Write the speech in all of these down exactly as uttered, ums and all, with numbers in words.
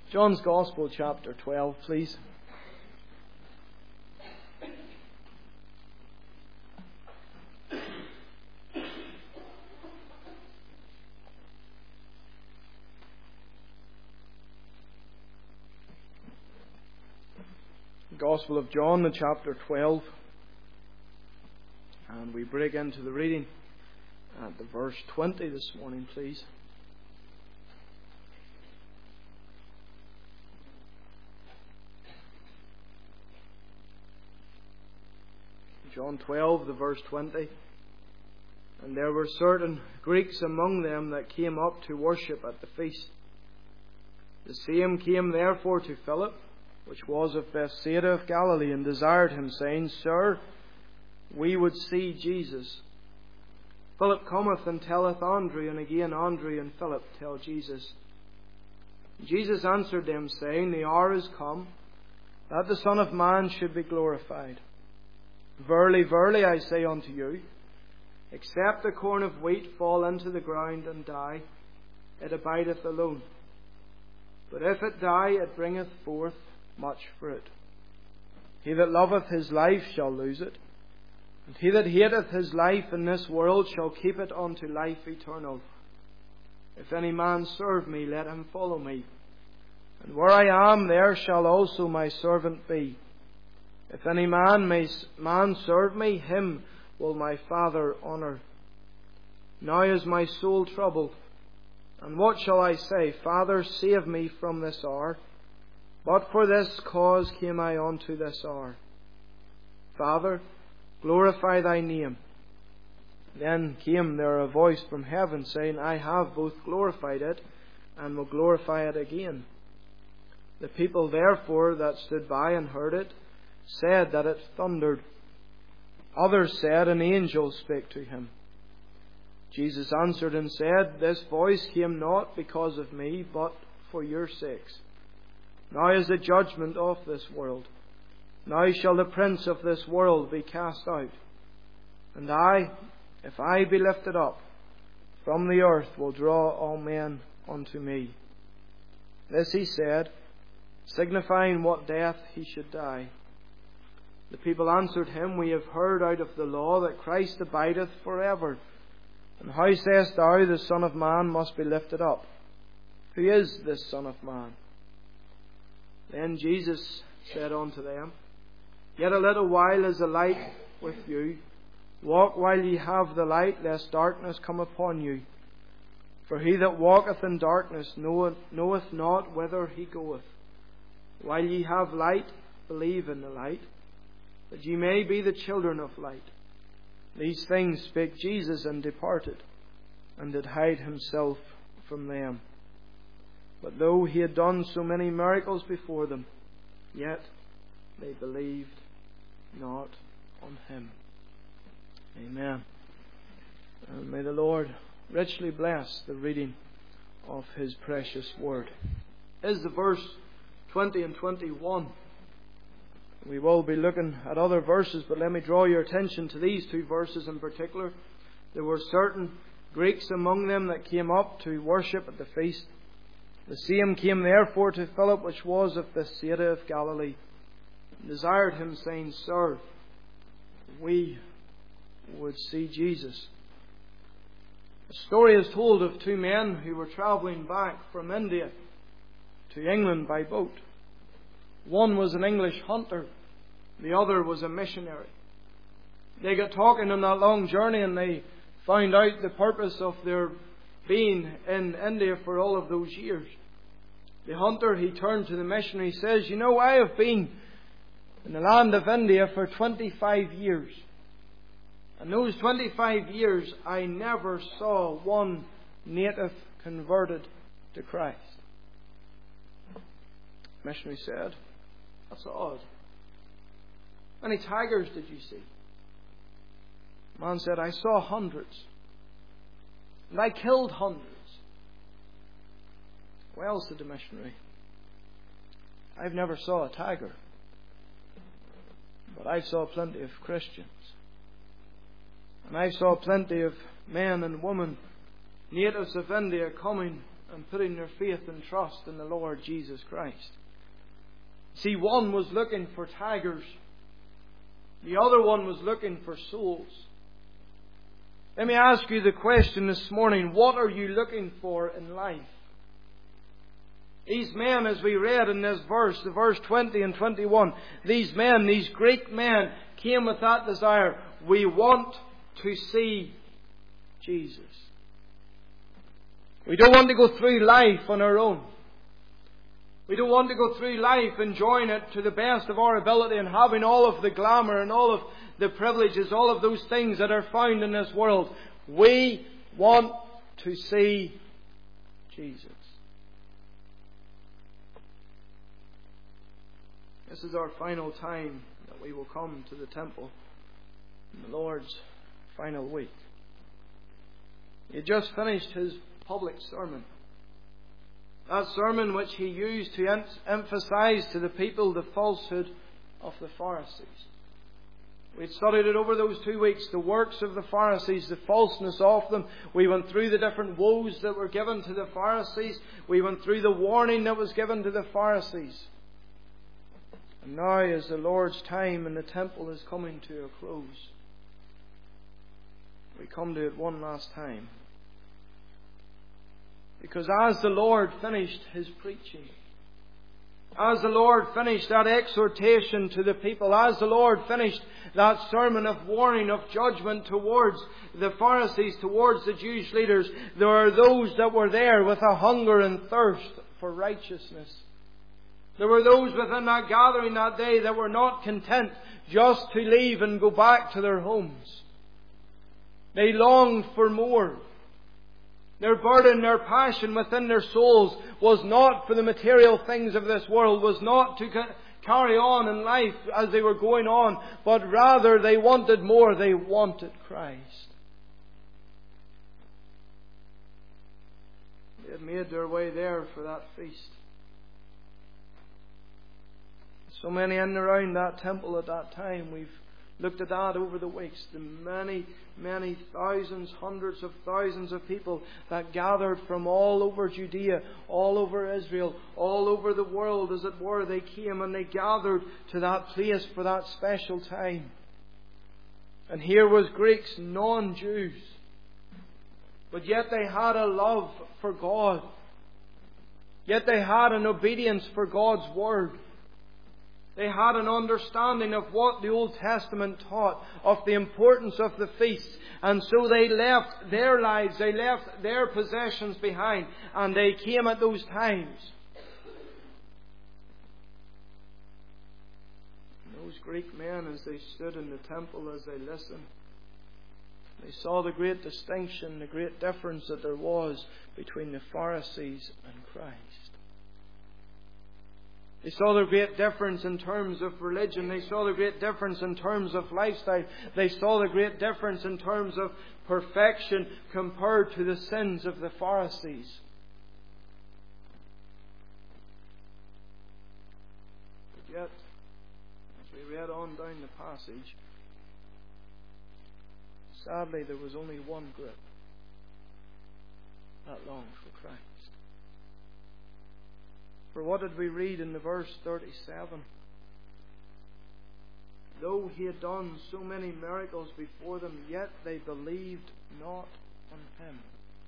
John's Gospel, chapter twelve, please. Gospel of John, the chapter twelve. And we break into the reading at the verse twenty this morning, please. John twelve, the verse twenty. And there were certain Greeks among them that came up to worship at the feast. The same came therefore to Philip, which was of Bethsaida of Galilee, and desired him, saying, Sir, we would see Jesus. Philip cometh and telleth Andrew, and again Andrew and Philip tell Jesus. Jesus answered them, saying, The hour is come, that the Son of Man should be glorified. Verily, verily, I say unto you, except the corn of wheat fall into the ground and die, it abideth alone. But if it die, it bringeth forth much fruit. He that loveth his life shall lose it, and he that hateth his life in this world shall keep it unto life eternal. If any man serve me, let him follow me. And where I am, there shall also my servant be. If any man may man serve me, him will my Father honour. Now is my soul troubled, and what shall I say? Father, save me from this hour. But for this cause came I unto this hour. Father, glorify thy name. Then came there a voice from heaven, saying, I have both glorified it, and will glorify it again. The people therefore that stood by and heard it, said that it thundered. Others said, An angel spake to him. Jesus answered and said, This voice came not because of me, but for your sakes. Now is the judgment of this world. Now shall the prince of this world be cast out. And I, if I be lifted up from the earth, will draw all men unto me. This he said, signifying what death he should die. The people answered him, We have heard out of the law that Christ abideth for ever. And how sayest thou, the Son of Man must be lifted up? Who is this Son of Man? Then Jesus said unto them, Yet a little while is the light with you. Walk while ye have the light, lest darkness come upon you. For he that walketh in darkness knoweth, knoweth not whither he goeth. While ye have light, believe in the light, that ye may be the children of light. These things spake Jesus, and departed, and did hide himself from them. But though he had done so many miracles before them, yet they believed not on him. Amen. And may the Lord richly bless the reading of his precious word. Is the verse twenty and twenty-one. We will be looking at other verses, but let me draw your attention to these two verses in particular. There were certain Greeks among them that came up to worship at the feast. The same came therefore to Philip, which was of Bethsaida of Galilee, and desired him, saying, Sir, we would see Jesus. A story is told of two men who were travelling back from India to England by boat. One was an English hunter, the other was a missionary. They got talking on that long journey, and they found out the purpose of their being in India for all of those years. The hunter, he turned to the missionary, says, You know, I have been in the land of India for twenty-five years. And those twenty-five years, I never saw one native converted to Christ. The missionary said, That's odd. How many tigers did you see? The man said, I saw hundreds. And I killed hundreds. Well, said the missionary, I've never saw a tiger, but I saw plenty of Christians. And I saw plenty of men and women, natives of India, coming and putting their faith and trust in the Lord Jesus Christ. See, one was looking for tigers. The other one was looking for souls. Let me ask you the question this morning. What are you looking for in life? These men, as we read in this verse, the verse twenty and twenty-one, these men, these Greek men, came with that desire. We want to see Jesus. We don't want to go through life on our own. We don't want to go through life enjoying it to the best of our ability and having all of the glamour and all of the privileges, all of those things that are found in this world. We want to see Jesus. This is our final time that we will come to the temple in the Lord's final week. He had just finished his public sermon. That sermon which he used to em- emphasize to the people the falsehood of the Pharisees. We had studied it over those two weeks, the works of the Pharisees, the falseness of them. We went through the different woes that were given to the Pharisees. We went through the warning that was given to the Pharisees. And now, as the Lord's time in the temple is coming to a close, we come to it one last time. Because as the Lord finished his preaching, as the Lord finished that exhortation to the people, as the Lord finished that sermon of warning, of judgment towards the Pharisees, towards the Jewish leaders, there are those that were there with a hunger and thirst for righteousness. There were those within that gathering that day that were not content just to leave and go back to their homes. They longed for more. Their burden, their passion within their souls was not for the material things of this world, was not to carry on in life as they were going on, but rather they wanted more. They wanted Christ. They had made their way there for that feast. So many in and around that temple at that time, we've looked at that over the weeks. The many, many thousands, hundreds of thousands of people that gathered from all over Judea, all over Israel, all over the world, as it were. They came and they gathered to that place for that special time. And here was Greeks, non-Jews. But yet they had a love for God. Yet they had an obedience for God's Word. They had an understanding of what the Old Testament taught, of the importance of the feasts. And so they left their lives, they left their possessions behind, and they came at those times. And those Greek men, as they stood in the temple, as they listened, they saw the great distinction, the great difference that there was between the Pharisees and Christ. They saw the great difference in terms of religion. They saw the great difference in terms of lifestyle. They saw the great difference in terms of perfection compared to the sins of the Pharisees. But yet, as we read on down the passage, sadly there was only one group that longed for Christ. For what did we read in the verse thirty-seven? Though he had done so many miracles before them, yet they believed not on him.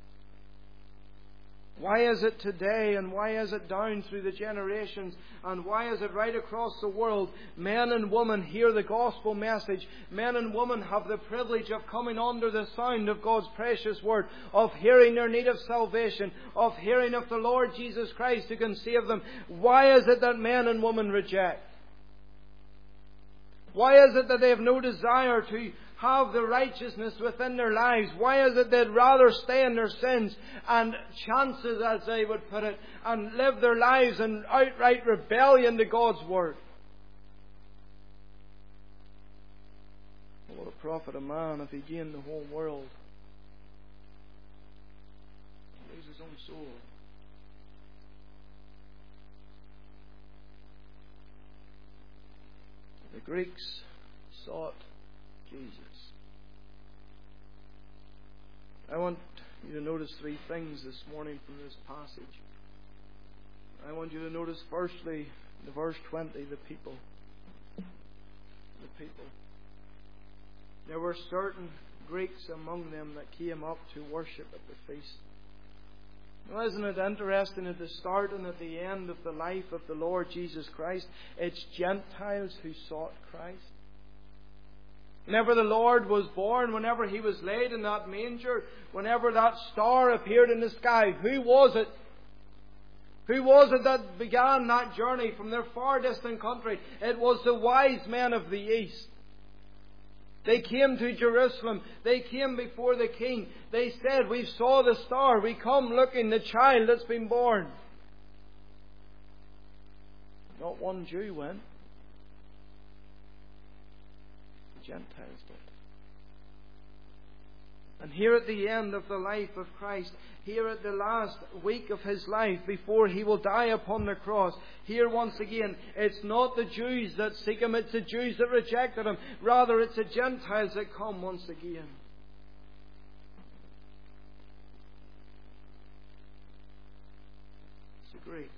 Why is it today, and why is it down through the generations, and why is it right across the world, men and women hear the gospel message, men and women have the privilege of coming under the sound of God's precious word, of hearing their need of salvation, of hearing of the Lord Jesus Christ who can save them. Why is it that men and women reject? Why is it that they have no desire to have the righteousness within their lives? Why is it they'd rather stay in their sins and chances, as they would put it, and live their lives in outright rebellion to God's word? What a profit a man if he gained the whole world and lose his own soul. The Greeks sought Jesus. I want you to notice three things this morning from this passage. I want you to notice firstly, the verse twenty, the people. The people. There were certain Greeks among them that came up to worship at the feast. Now, isn't it interesting at the start and at the end of the life of the Lord Jesus Christ, it's Gentiles who sought Christ? Whenever the Lord was born, whenever He was laid in that manger, whenever that star appeared in the sky, who was it? Who was it that began that journey from their far distant country? It was the wise men of the East. They came to Jerusalem. They came before the King. They said, "We saw the star. We come looking the child that's been born." Not one Jew went. The Gentiles did. And here at the end of the life of Christ, here at the last week of His life before He will die upon the cross, here once again, it's not the Jews that seek Him, it's the Jews that rejected Him. Rather, it's the Gentiles that come once again. It's the Greeks.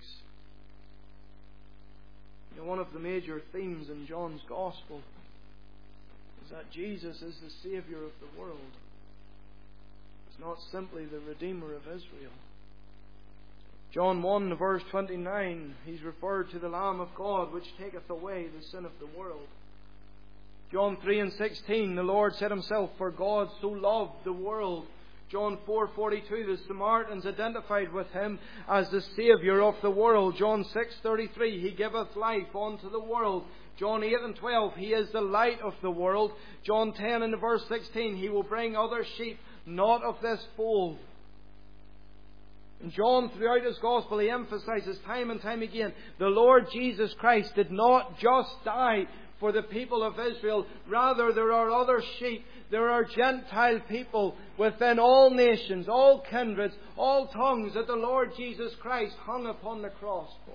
You know, one of the major themes in John's Gospel is that Jesus is the Saviour of the world. It's not simply the Redeemer of Israel. John one verse twenty-nine, He's referred to the Lamb of God which taketh away the sin of the world. John three and sixteen, the Lord said Himself, "For God so loved the world." John four forty-two, the Samaritans identified with Him as the Saviour of the world. John six thirty-three, He giveth life unto the world. John eight and twelve, He is the light of the world. John ten and verse sixteen, He will bring other sheep, not of this fold. And John, throughout his Gospel, he emphasizes time and time again, the Lord Jesus Christ did not just die for the people of Israel. Rather, there are other sheep. There are Gentile people within all nations, all kindreds, all tongues that the Lord Jesus Christ hung upon the cross for.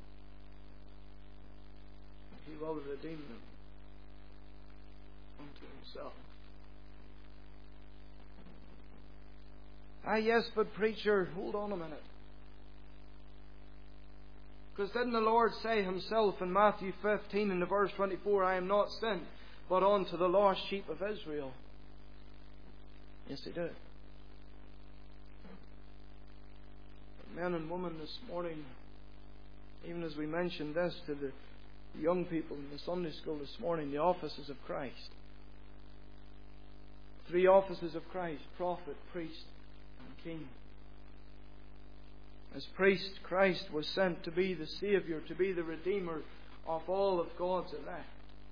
He will redeem them unto Himself. Ah, yes, but preacher, hold on a minute. Because didn't the Lord say Himself in Matthew fifteen and verse twenty-four, "I am not sent, but unto the lost sheep of Israel"? Yes, He did. But men and women this morning, even as we mentioned this to the young people in the Sunday school this morning, the offices of Christ. Three offices of Christ: prophet, priest, and king. As priest, Christ was sent to be the Saviour, to be the Redeemer of all of God's elect.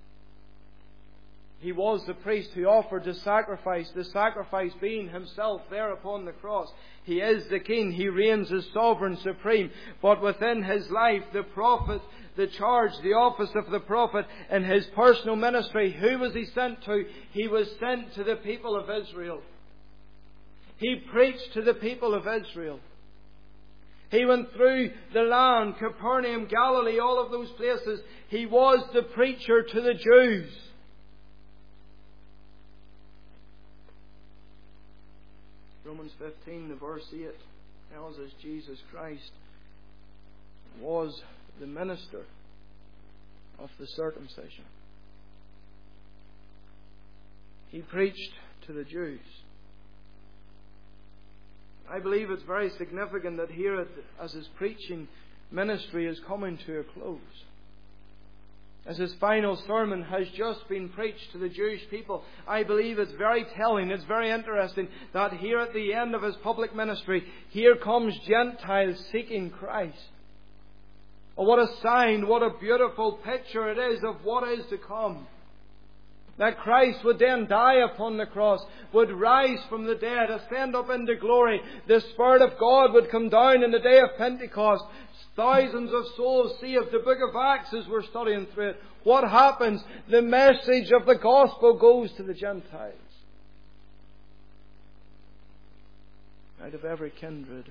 He was the priest who offered the sacrifice, the sacrifice being Himself there upon the cross. He is the King. He reigns as sovereign, supreme. But within His life, the prophet, the charge, the office of the prophet in His personal ministry, who was He sent to? He was sent to the people of Israel. He preached to the people of Israel. He went through the land, Capernaum, Galilee, all of those places. He was the preacher to the Jews. Romans fifteen, the verse eight, tells us Jesus Christ was the minister of the circumcision. He preached to the Jews. I believe it's very significant that here, as His preaching ministry is coming to a close, as His final sermon has just been preached to the Jewish people, I believe it's very telling, it's very interesting that here at the end of His public ministry, here comes Gentiles seeking Christ. Oh, what a sign, what a beautiful picture it is of what is to come. That Christ would then die upon the cross, would rise from the dead, ascend up into glory. The Spirit of God would come down in the day of Pentecost. Thousands of souls saved. The book of Acts, as we're studying through it. What happens? The message of the gospel goes to the Gentiles. Out of every kindred,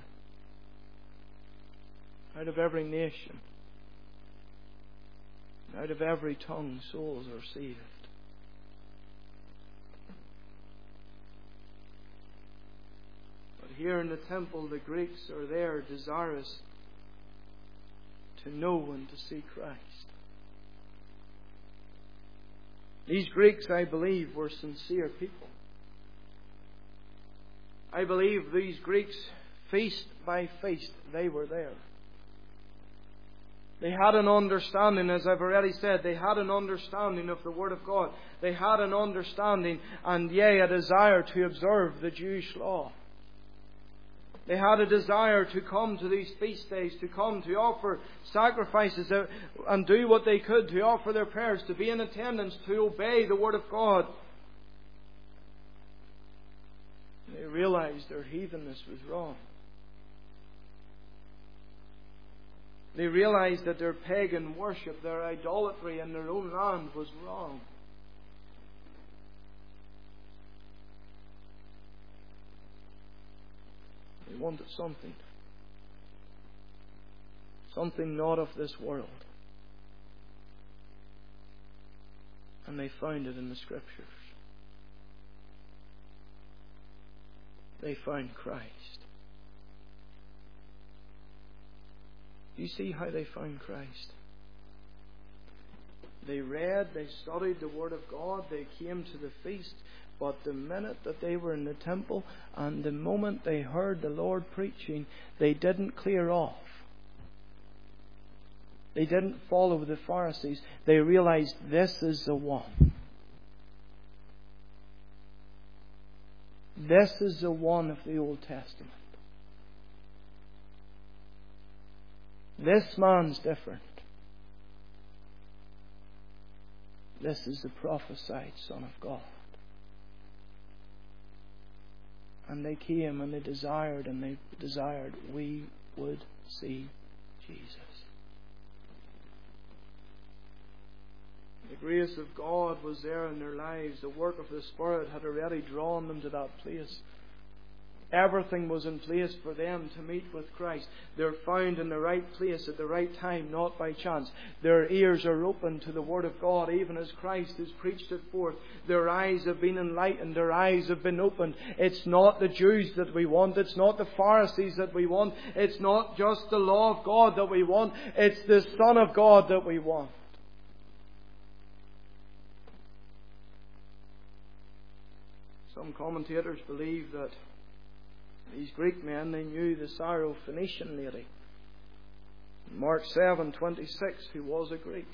out of every nation, out of every tongue, souls are saved. But here in the temple, the Greeks are there desirous to know and to see Christ. These Greeks, I believe, were sincere people. I believe these Greeks, feast by feast, they were there. They had an understanding, as I've already said, they had an understanding of the Word of God. They had an understanding and, yea, a desire to observe the Jewish law. They had a desire to come to these feast days, to come to offer sacrifices and do what they could to offer their prayers, to be in attendance, to obey the Word of God. They realized their heathenness was wrong. They realized that their pagan worship, their idolatry in their own land was wrong. They wanted something. Something not of this world. And they found it in the Scriptures. They found Christ. Do you see how they found Christ? They read, they studied the Word of God, they came to the feast, but the minute that they were in the temple and the moment they heard the Lord preaching, they didn't clear off. They didn't follow the Pharisees. They realized this is the one. This is the one of the Old Testament. This man's different. This is the prophesied Son of God. And they came and they desired and they desired we would see Jesus. The grace of God was there in their lives. The work of the Spirit had already drawn them to that place. Everything was in place for them to meet with Christ. They're found in the right place at the right time, not by chance. Their ears are open to the Word of God, even as Christ has preached it forth. Their eyes have been enlightened. Their eyes have been opened. It's not the Jews that we want. It's not the Pharisees that we want. It's not just the law of God that we want. It's the Son of God that we want. Some commentators believe that these Greek men, they knew the Syrophoenician lady, Mark seven twenty-six, who was a Greek.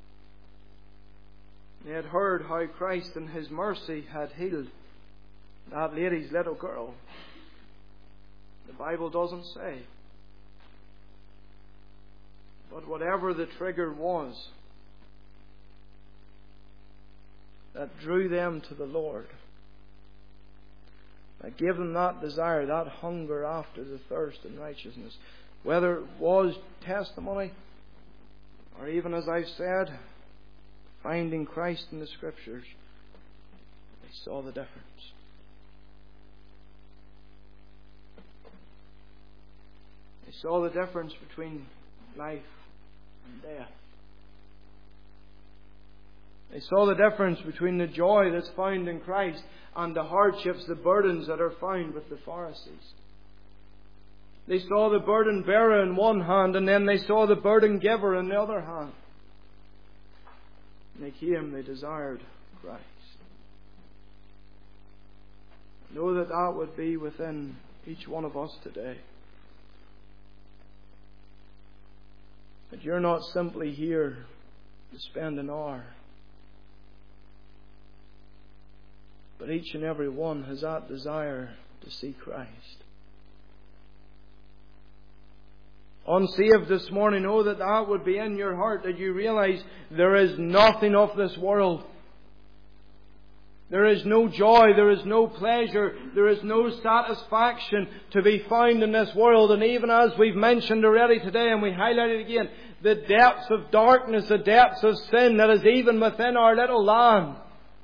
They had heard how Christ in His mercy had healed that lady's little girl. The Bible doesn't say. But whatever the trigger was that drew them to the Lord, that gave them that desire, that hunger after the thirst and righteousness. Whether it was testimony, or even as I've said, finding Christ in the Scriptures, they saw the difference. They saw the difference between life and death. They saw the difference between the joy that's found in Christ and the hardships, the burdens that are found with the Pharisees. They saw the burden bearer in one hand, and then they saw the burden giver in the other hand. And they came, they desired Christ. Know that that would be within each one of us today. That you're not simply here to spend an hour, but each and every one has that desire to see Christ. Unsaved this morning, oh, that that would be in your heart, that you realize there is nothing of this world. There is no joy, there is no pleasure, there is no satisfaction to be found in this world. And even as we've mentioned already today, and we highlighted again, the depths of darkness, the depths of sin that is even within our little land.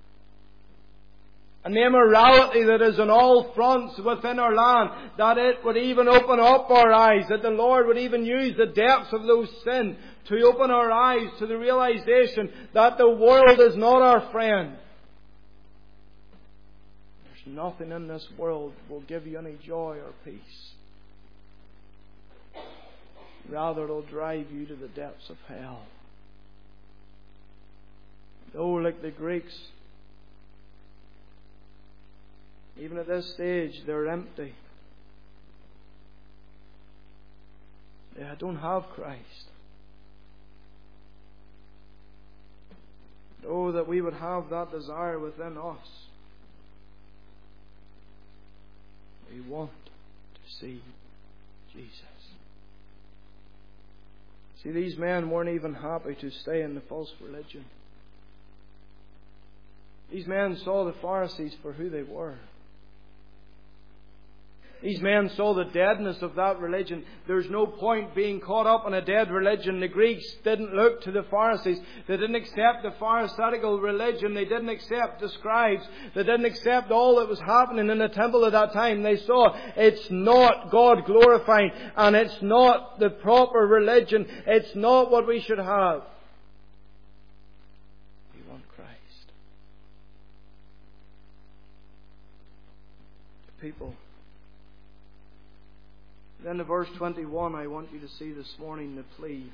And the immorality that is on all fronts within our land, that it would even open up our eyes, that the Lord would even use the depths of those sin to open our eyes to the realization that the world is not our friend. There's There's nothing in this world will give you any joy or peace. Rather, it'll drive you to the depths of hell. Oh, like the Greeks, even at this stage, they're empty. They don't have Christ. Oh, that we would have that desire within us. We want to see Jesus. See, these men weren't even happy to stay in the false religion. These men saw the Pharisees for who they were. These men saw the deadness of that religion. There's no point being caught up in a dead religion. The Greeks didn't look to the Pharisees. They didn't accept the Pharisaical religion. They didn't accept the scribes. They didn't accept all that was happening in the temple at that time. They saw it's not God glorifying, and it's not the proper religion. It's not what we should have. We want Christ. People. Then in verse twenty-one, I want you to see this morning the plea.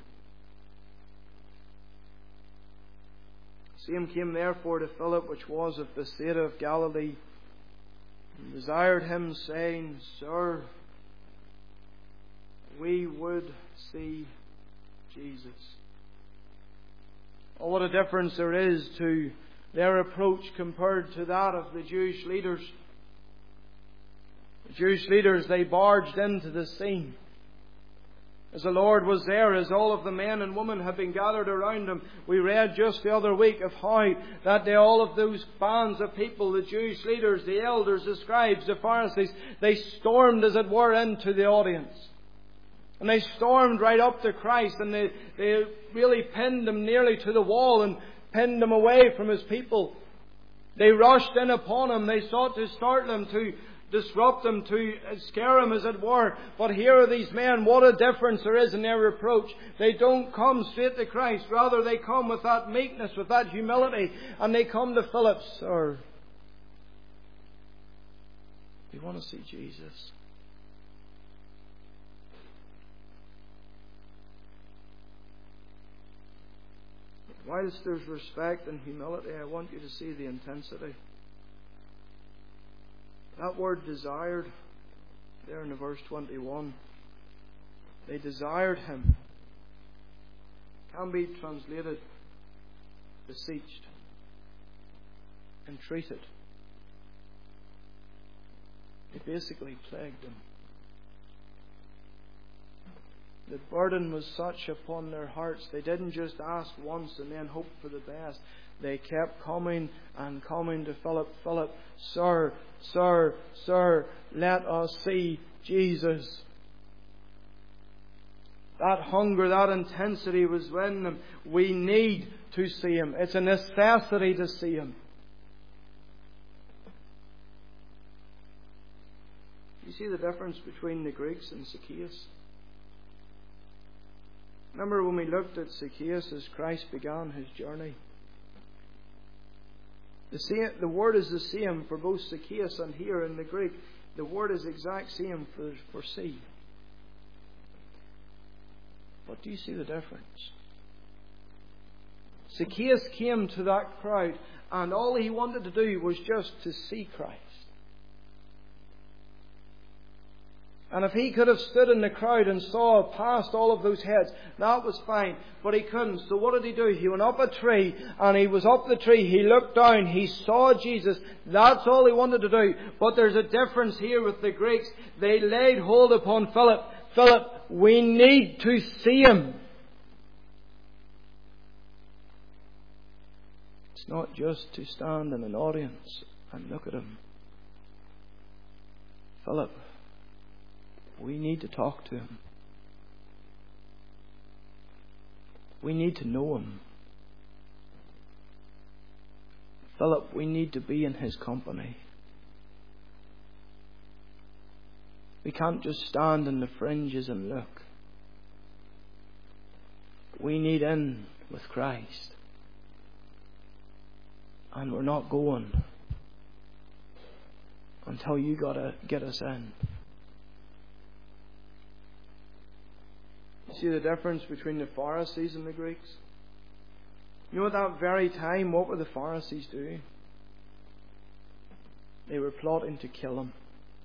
Same came therefore to Philip, which was of Bethsaida of Galilee, and desired him, saying, Sir, we would see Jesus. Oh, what a difference there is to their approach compared to that of the Jewish leaders. The Jewish leaders, they barged into the scene. As the Lord was there, as all of the men and women had been gathered around Him, we read just the other week of how that they, all of those bands of people, the Jewish leaders, the elders, the scribes, the Pharisees, they stormed, as it were, into the audience. And they stormed right up to Christ, and they, they really pinned Him nearly to the wall and pinned Him away from His people. They rushed in upon Him. They sought to startle Him, to disrupt Him, to scare Him, as it were. But here are these men. What a difference there is in their approach. They don't come straight to Christ. Rather, they come with that meekness, with that humility. And they come to Philip. Sir, we want to see Jesus. Whilst there's respect and humility, I want you to see the intensity. That word desired, there in the verse twenty-one, they desired Him, can be translated beseeched, entreated. They basically plagued Him. The burden was such upon their hearts, they didn't just ask once and then hope for the best. They kept coming and coming to Philip. Philip, Sir, Sir, Sir, let us see Jesus. That hunger, that intensity was in them. We need to see Him. It's a necessity to see Him. You see the difference between the Greeks and Zacchaeus? Remember when we looked at Zacchaeus as Christ began His journey? The, same, the word is the same for both Zacchaeus and here in the Greek. The word is exact same for, for see. But do you see the difference? Zacchaeus came to that crowd, and all he wanted to do was just to see Christ. And if he could have stood in the crowd and saw past all of those heads, that was fine. But he couldn't. So what did he do? He went up a tree, and he was up the tree. He looked down. He saw Jesus. That's all he wanted to do. But there's a difference here with the Greeks. They laid hold upon Philip. Philip, we need to see Him. It's not just to stand in an audience and look at Him. Philip, we need to talk to Him. We need to know Him. Philip, we need to be in His company. We can't just stand in the fringes and look. We need in with Christ. And we're not going until you got to get us in. You see the difference between the Pharisees and the Greeks? You know, at that very time, what were the Pharisees doing? They were plotting to kill him.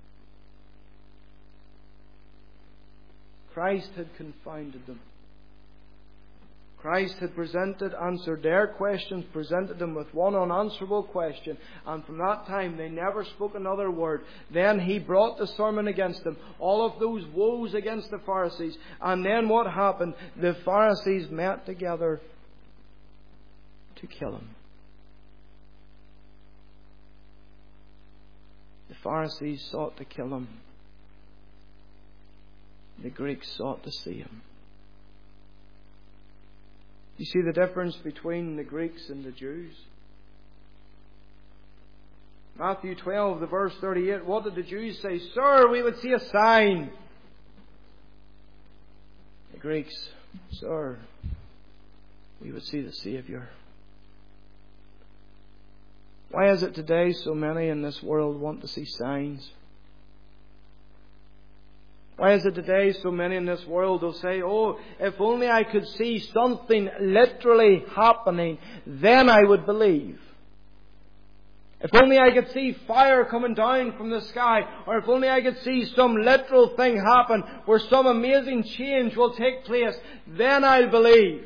Christ had confounded them. Christ had presented, answered their questions, presented them with one unanswerable question, and from that time they never spoke another word. Then He brought the sermon against them, all of those woes against the Pharisees, and then what happened? The Pharisees met together to kill Him. The Pharisees sought to kill Him. The Greeks sought to see Him. You see the difference between the Greeks and the Jews? Matthew twelve, the verse thirty-eight, what did the Jews say? Sir, we would see a sign. The Greeks, Sir, we would see the Saviour. Why is it today so many in this world want to see signs? Why is it today so many in this world will say, oh, if only I could see something literally happening, then I would believe. If only I could see fire coming down from the sky, or if only I could see some literal thing happen where some amazing change will take place, then I'll believe.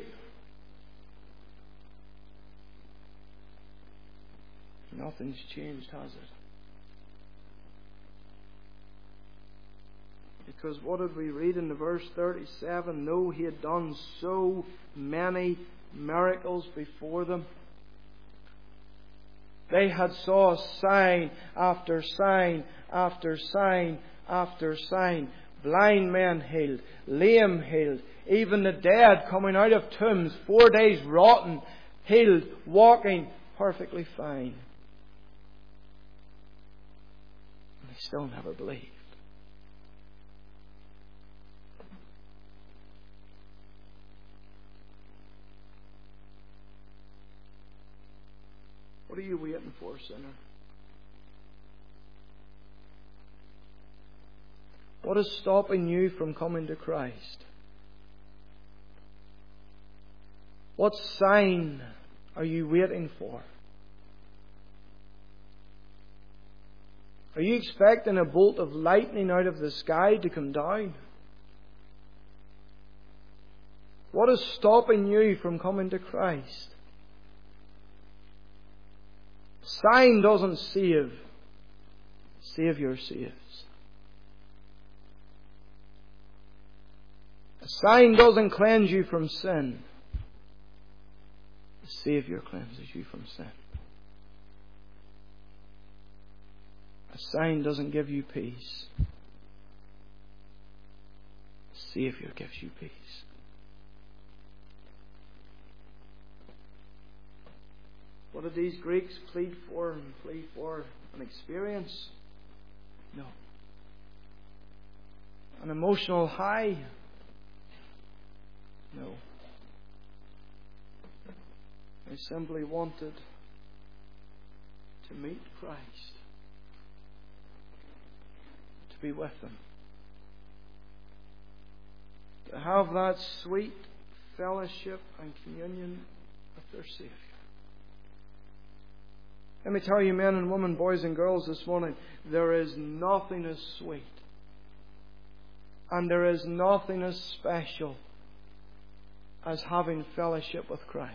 Nothing's changed, has it? Because what did we read in the verse thirty-seven? No, He had done so many miracles before them. They had saw sign after sign after sign after sign. Blind men healed, lame healed, even the dead coming out of tombs, four days rotten, healed, walking perfectly fine. And they still never believed. What are you waiting for, sinner? What is stopping you from coming to Christ? What sign are you waiting for? Are you expecting a bolt of lightning out of the sky to come down? What is stopping you from coming to Christ? Sign doesn't save. Saviour saves. A sign doesn't cleanse you from sin. The Saviour cleanses you from sin. A sign doesn't give you peace. The Saviour gives you peace. What did these Greeks plead for and plead for? An experience? No. An emotional high? No. They simply wanted to meet Christ, to be with Him, to have that sweet fellowship and communion with their Saviour. Let me tell you, men and women, boys and girls, this morning, there is nothing as sweet and there is nothing as special as having fellowship with Christ.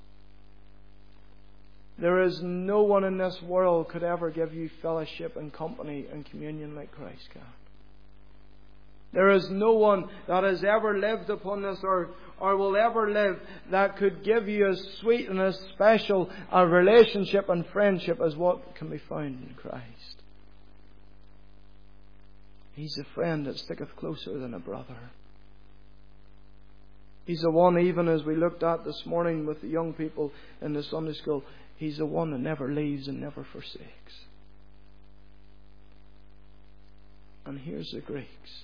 There is no one in this world could ever give you fellowship and company and communion like Christ can. There is no one that has ever lived upon this earth or will ever live that could give you as sweet and as special a relationship and friendship as what can be found in Christ. He's a friend that sticketh closer than a brother. He's the one, even as we looked at this morning with the young people in the Sunday school, He's the one that never leaves and never forsakes. And here's the Greeks.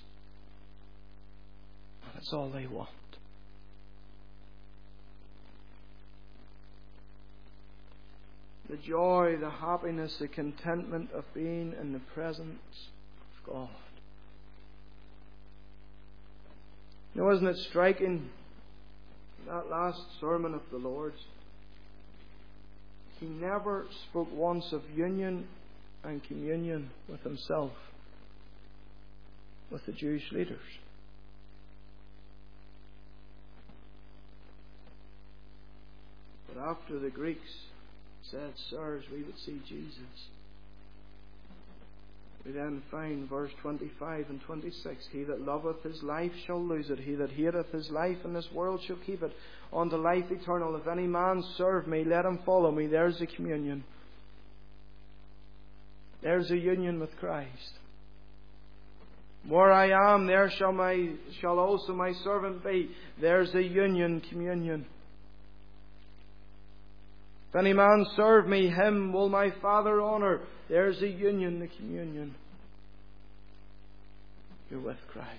And it's all they want. the joy, the happiness, the contentment of being in the presence of God. You know, isn't it striking, that last sermon of the Lord's? He never spoke once of union and communion with himself, with the Jewish leaders. But after the Greeks said, "Sirs, we would see Jesus," we then find verse twenty-five and twenty-six, "He that loveth his life shall lose it. He that hateth his life in this world shall keep it unto life eternal. If any man serve me, let him follow me." There's the communion. There's a union with Christ. Where I am, there shall my shall also my servant be. There's a union, communion. If any man serve me, him will my Father honour. There's a union, the communion. You're with Christ.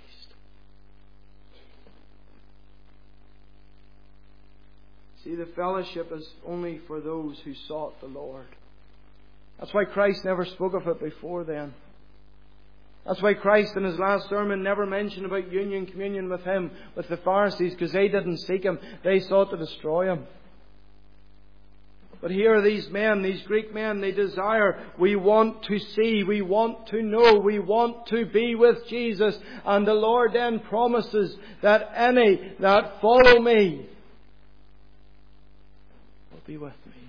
See, the fellowship is only for those who sought the Lord. That's why Christ never spoke of it before then. That's why Christ in his last sermon never mentioned about union, communion with him, with the Pharisees, because they didn't seek him. They sought to destroy him. But here are these men, these Greek men, they desire, we want to see, we want to know, we want to be with Jesus. And the Lord then promises that any that follow me will be with me.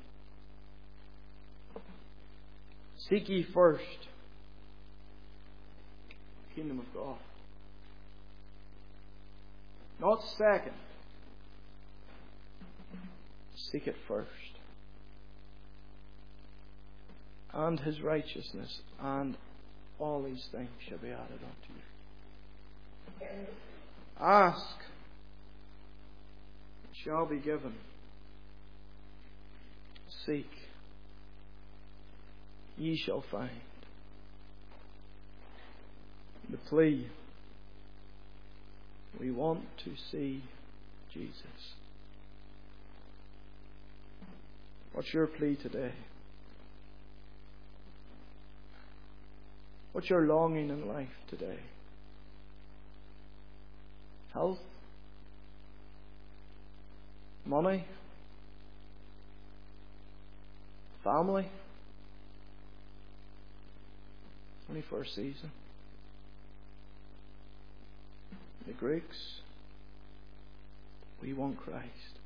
Seek ye first the kingdom of God. Not second. Seek it first. And his righteousness, and all these things shall be added unto you. Ask, it shall be given. Seek, ye shall find. The plea, we want to see Jesus. What's your plea today? What's your longing in life today? Health? Money? Family? Only for a season. The Greeks, we want Christ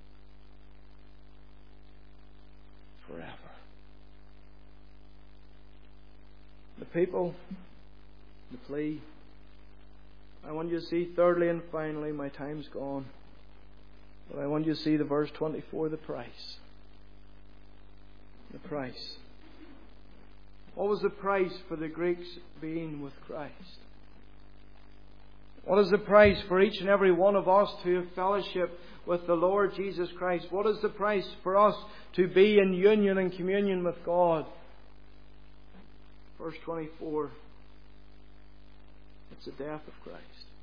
forever. The people, the plea. I want you to see thirdly and finally, my time's gone, but I want you to see the verse twenty-four, the price. The price. What was the price for the Greeks being with Christ? What is the price for each and every one of us to have fellowship with the Lord Jesus Christ? What is the price for us to be in union and communion with God? Verse twenty-four. It's the death of Christ.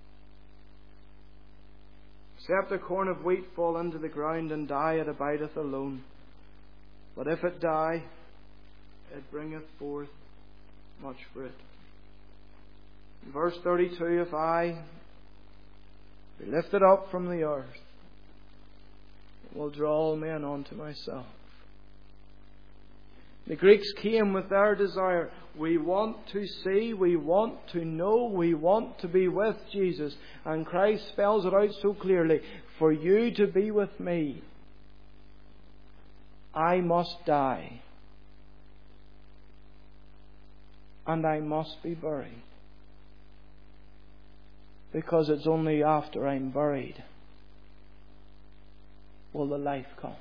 Except a corn of wheat fall into the ground and die, it abideth alone. But if it die, it bringeth forth much fruit. In verse thirty-two, if I be lifted up from the earth, it will draw all men unto myself. The Greeks came with their desire. We want to see, we want to know, we want to be with Jesus. And Christ spells it out so clearly. For you to be with me, I must die. And I must be buried. Because it's only after I'm buried will the life come.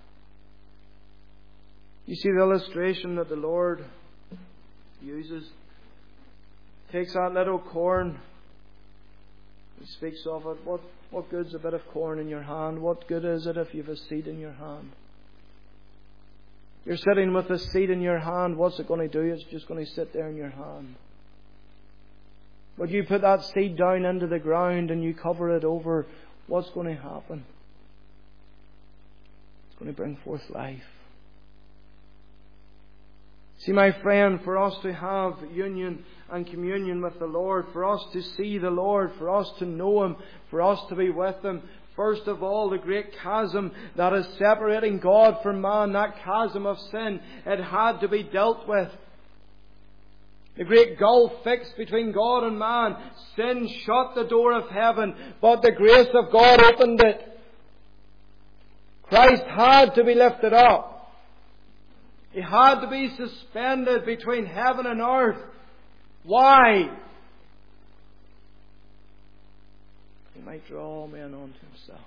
You see the illustration that the Lord uses? Takes that little corn. He speaks of it. What, what good's a bit of corn in your hand? What good is it if you have a seed in your hand? You're sitting with a seed in your hand. What's it going to do? It's just going to sit there in your hand. But you put that seed down into the ground and you cover it over, what's going to happen? It's going to bring forth life. See, my friend, for us to have union and communion with the Lord, for us to see the Lord, for us to know Him, for us to be with Him, first of all, the great chasm that is separating God from man, that chasm of sin, it had to be dealt with. The great gulf fixed between God and man. Sin shut the door of heaven, but the grace of God opened it. Christ had to be lifted up. He had to be suspended between heaven and earth. Why? He might draw all men unto Himself.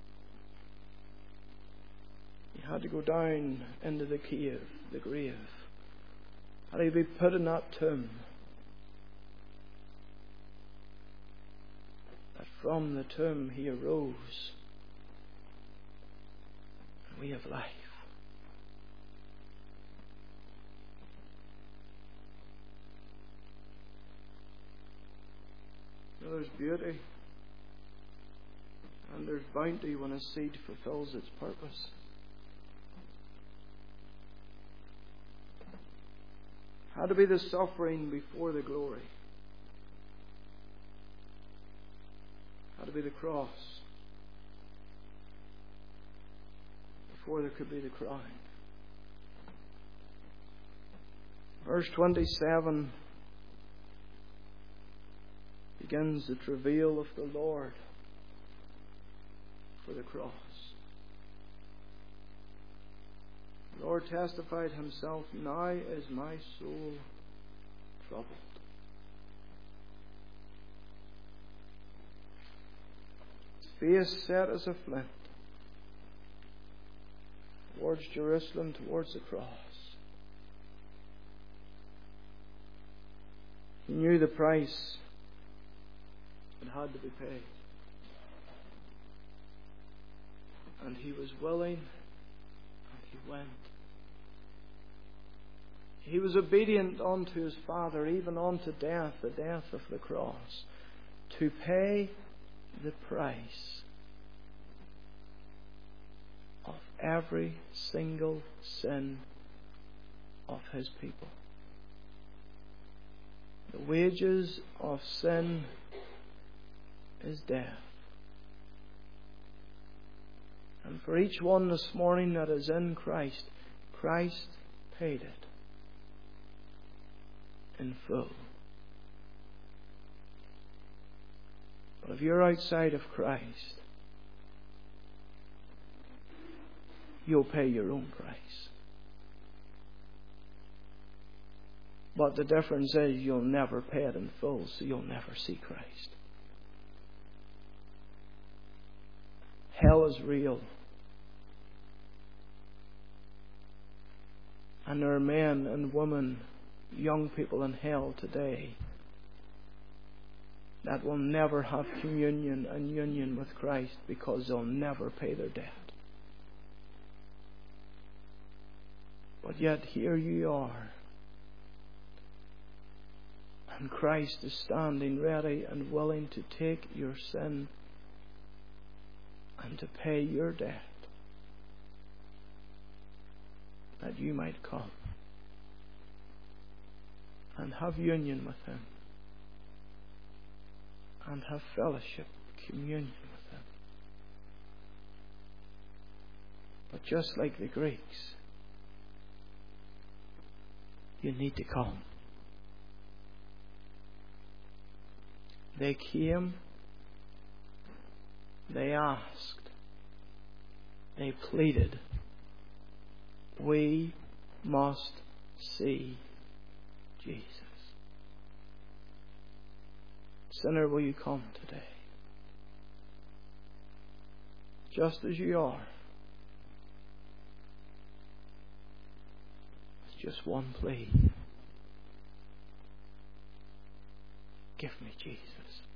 He had to go down into the cave, the grave. Had to be put in that tomb. That from the tomb He arose. And we have life. There's beauty and there's bounty when a seed fulfills its purpose. Had to be the suffering before the glory. Had to be the cross before there could be the crown. Verse twenty-seven begins the travail of the Lord for the cross. The Lord testified Himself, now is my soul troubled. His face set as a flint towards Jerusalem, towards the cross. He knew the price that had to be paid. And He was willing, and He went. He was obedient unto His Father, even unto death, the death of the cross, to pay the price of every single sin of His people. The wages of sin is death. And for each one this morning that is in Christ, Christ paid it in full. But if you're outside of Christ, you'll pay your own price. But the difference is you'll never pay it in full, so you'll never see Christ. Hell is real. And there are men and women, young people in hell today that will never have communion and union with Christ because they'll never pay their debt. But yet here you are. And Christ is standing ready and willing to take your sin and to pay your debt, that you might come and have union with Him and have fellowship, communion with Him. But just like the Greeks, you need to come. They came, they asked, they pleaded, we must see Jesus. Sinner, will you come today? Just as you are. It's just one plea. Give me Jesus.